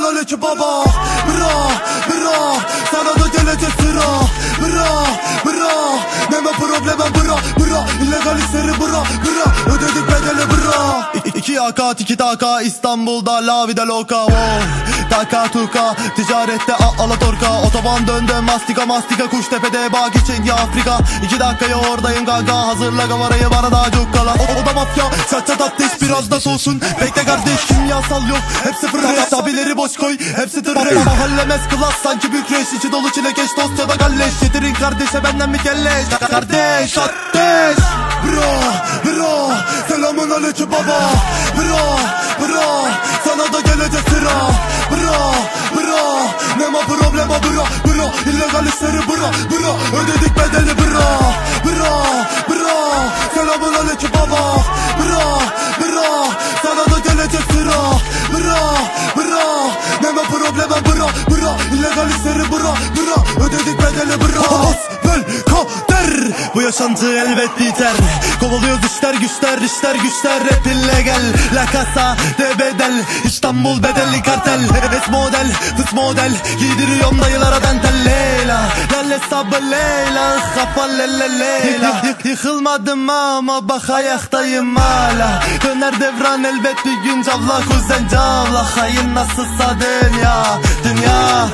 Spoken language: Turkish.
aleyküm baba. Bra bra, sana da gelecek sıra. Bra bra, neme problemem bra bra. İllegal işleri bra bra, ödedik bedeli bra. İki AK tiki taka, İstanbul'da la vida loca, oh. Taka tuka, ticarette Alaturka. Otoban döndü mastika mastika, Kuştepe'de bak için ya Afrika. 2 dakikaya oradayım gaga, hazırla kamerayı bana daha çok kala. O da mafya, çat ateş biraz da soğusun. Bekle kardeş, kimyasal yok, hepsi fırreş. Abileri boş koy, hepsi tırreş. Mahallemez klas, sanki bükreş. İçi dolu çilekeş, dosyada galleş. Getirin kardeşe benden bir kelleş. Kardeş ateş. Bro bro, selamun aleyküm baba. Bro bro, sana da gelecek sıra. Bro bro, neme problema bro bro. İllegal işleri bro bro, ödedik bedeli bro. Bro bro, selamun aleyküm baba. Bro bro, sana da gelecek sıra. Bro bro, neme problema bro bro. İllegal işleri bro bro, ödedik bedeli bro. Asbel kader, bu yaşantı elbet biter. Kovalıyoruz işler güçler, işler güçler. Rap illegal, la casa de bedel. İstanbul bedelli kartel. Es model, fıs model. Giydiriyorum dayılara dantel. Leyla, lalle sabır Leyla. Kafa lelle Leyla. Yıkılmadım ama bak ayaktayım hala. Döner devran elbet bir gün, cavla kuzen cavla. Hayır nasılsa dünya, dünya.